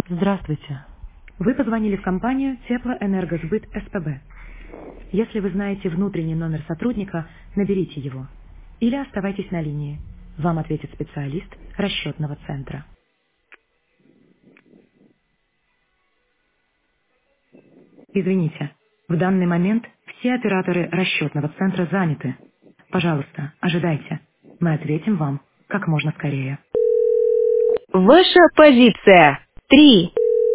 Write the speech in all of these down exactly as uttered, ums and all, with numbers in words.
Здравствуйте. Вы позвонили в компанию Теплоэнергосбыт СПБ. Если вы знаете внутренний номер сотрудника, наберите его. Или оставайтесь на линии. Вам ответит специалист расчетного центра. Извините, в данный момент все операторы расчетного центра заняты. Пожалуйста, ожидайте. Мы ответим вам как можно скорее. Ваша позиция. Три.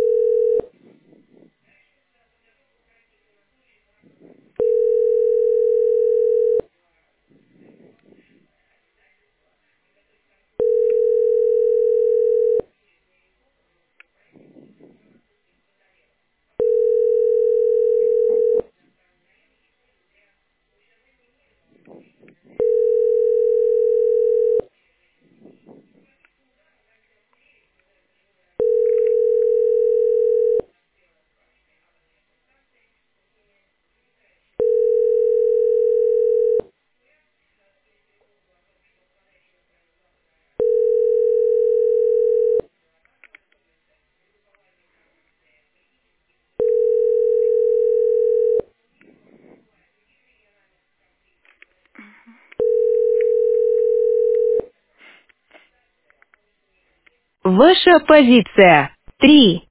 Ваша позиция. Три.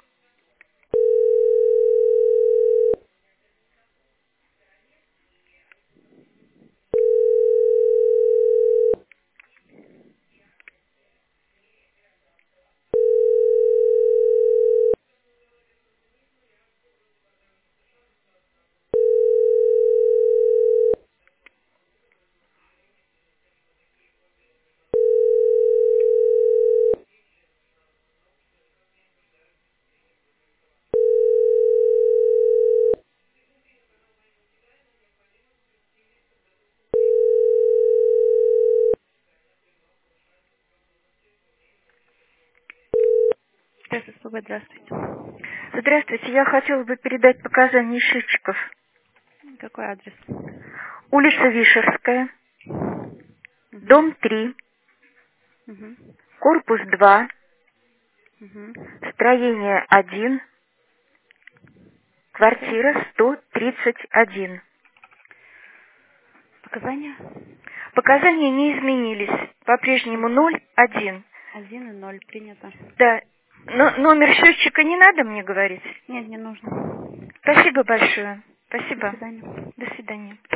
Здравствуйте. Здравствуйте, я хотела бы передать показания счетчиков. Какой адрес? Улица Вишерская, Угу. дом три, Угу. корпус два, Угу. строение один, квартира сто тридцать один. Показания? Показания не изменились, по-прежнему ноль один. Один и ноль. Принято. Да, но номер счетчика не надо мне говорить? Нет, не нужно. Спасибо большое. До Спасибо. свидания. До свидания.